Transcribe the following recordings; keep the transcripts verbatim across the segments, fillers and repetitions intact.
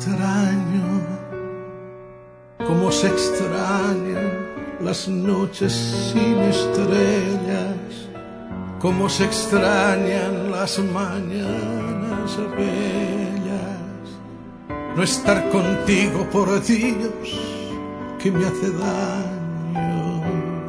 extraño, como se extrañan las noches sin estrellas, como se extrañan las mañanas bellas. No estar contigo, por Dios, que me hace daño.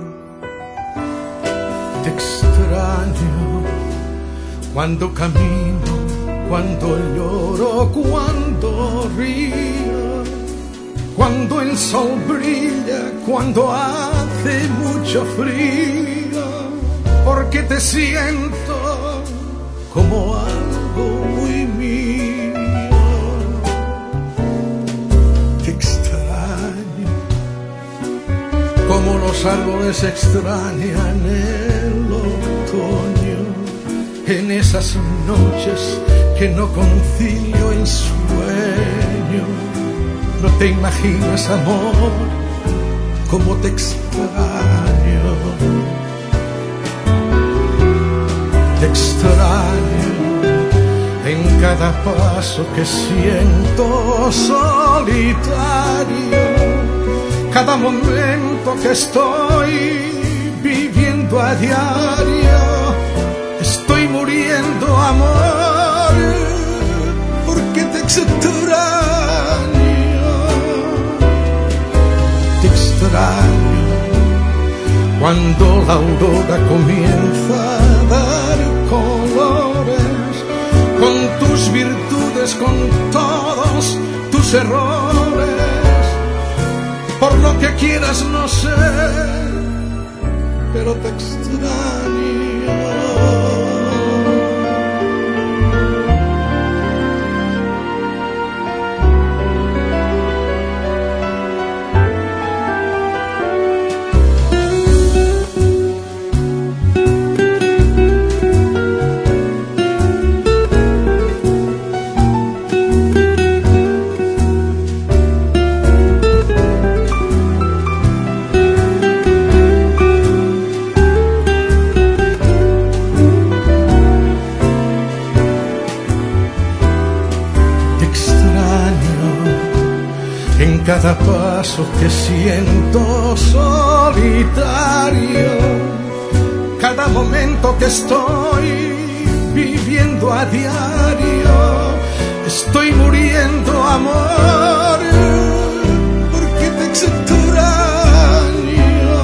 Te extraño cuando camino, cuando lloro, cuando río, cuando el sol brilla, cuando hace mucho frío, porque te siento como algo muy mío. Te extraño como los árboles extrañan el otoño, en esas noches que no concilio el sueño. No te imaginas, amor, cómo te extraño. Te extraño en cada paso que siento solitario, cada momento que estoy viviendo a diario. Estoy muriendo, amor, porque te extraño. Te extraño cuando la aurora comienza a dar colores, con tus virtudes, con todos tus errores. Por lo que quieras, no sé, pero te extraño. En cada paso que siento solitario, cada momento que estoy viviendo a diario, estoy muriendo, amor, porque te extraño.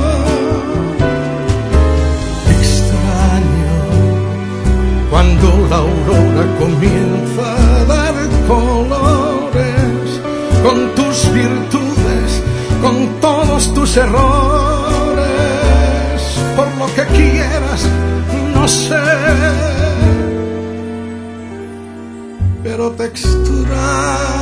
Te extraño cuando la aurora comienza a dar colores, con tus virtudes, con todos tus errores. Por lo que quieras, no sé, pero te extraño.